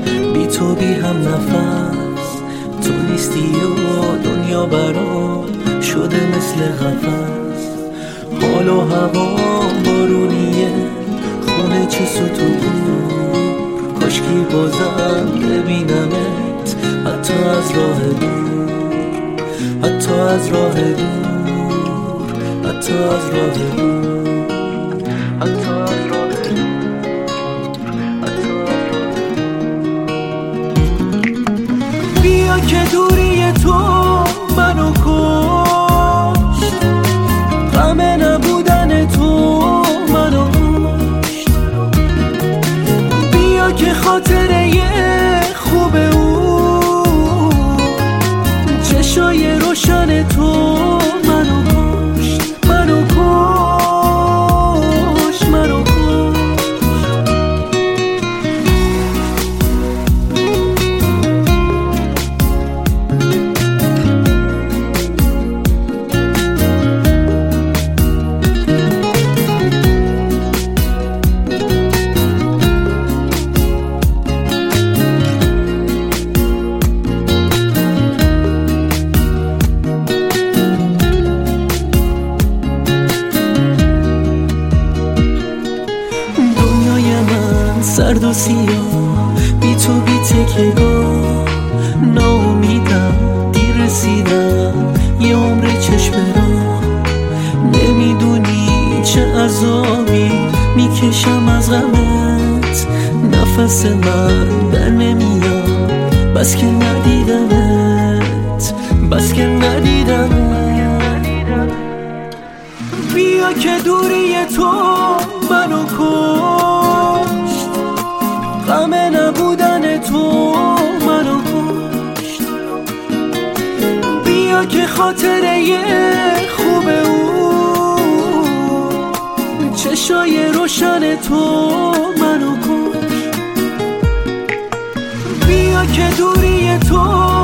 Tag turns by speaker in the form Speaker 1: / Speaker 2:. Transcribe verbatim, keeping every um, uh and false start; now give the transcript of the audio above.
Speaker 1: بی تو بی هم نفس، تو نیستی و دنیا برام شده مثل قفس. حال و هوا بارونیه، خونه چه ستوکور، کاشکی بازم ببینمت حتی از راه دور، حتی از راه دور، حتی از راه دور، حتی از راه دور، حتی از راه دور. بیا که دوری تو منو کشت، غم نبودن تو منو کشت. بیا که خاطره خوب او، چشای روشن تو منو کشت، منو کشت، منو کشت. سرد و سیاه بی تو بی تکیگاه، ناامیدم دیر رسیدم یه عمر چشم راه. نمیدونی چه عذابی میکشم از غمت، نفس من در نمیاد بس که ندیدمت، بس که ندیدمت. بیا که دوری تو منو کشت، غم نبودن تو منو کشت. بیا که خاطره خوب او، چشای روشن تو منو کشت. بیا که دوری تو